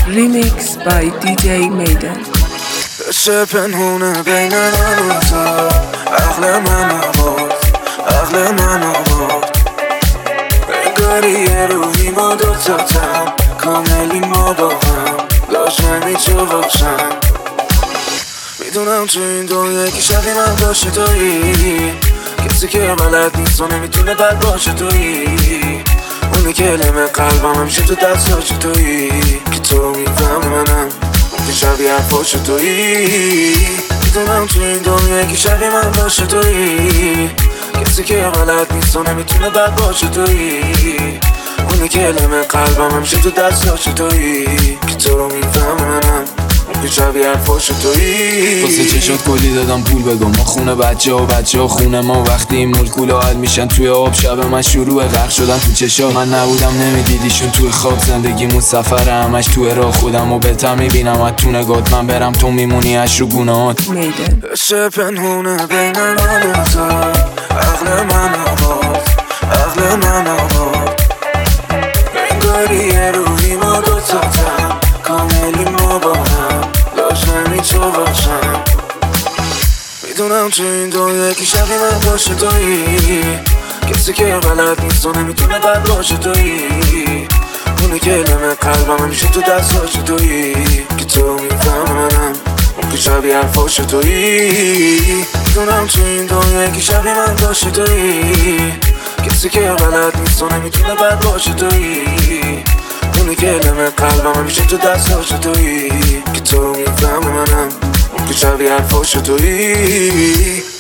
Remix by DJ Maiden. چه پنهونه بین من و تو، عقل منو برد انگاری یه روحی ما دوتاتم، کاملی ما با هم لازمی تو باشم. میدونم تو این دنیا یکی شبیه من باشه تویی، کسی که بلد نیست و نمیتونه بد باشه تویی، اونی که علم قلبم همیشه تو دستاش تویی، که تو میفهم منم اون که شبیه حرفاش تویی. میدونم تو این دنیا یکی شبیه من باشه تویی، کسی که بلد نیست و نمیتونه بد باشه تویی، اونی که علم قلبم همیشه تو دستاش تویی، که تو رو میفهم منم اون که شبیه حرفاش تویی. واسه چشات کلی دادم پول بگم ما خونه بچه ها خونه ما، وقتی این مولکولا حل میشن توی آب شب من شروع غرق شدن تو چشات. من نبودم نمیدیدیشون توی خواب، زندگیمون سفره همش توی راه، خودمو بهتر میبینم از تو نگات، من برم تو میمونی اش رو گونهات. چه پنهونه بین من و تو، عقل منو برد انگاری یه روحی ما دوتاتم، کاملی ما با هم لازمی تو باشم. میدونم تو این دنیا یکی شبیه من باشه تویی، کسی که بلد نیست و نمیتونه بد باشه تویی، اونی که علم قلبم همیشه تو دستاش تویی، که تو میفهم منم اون که شبیه حرفاش تویی. میدونم تو این دنیا یکی شبیه من باشه تویی، کسی که بلد نیست و نمیتونه بد باشه تویی، اونی که علم قلبم همیشه تو دستاش تویی، که تو میفهم منم اون که شبیه حرفاش تویی.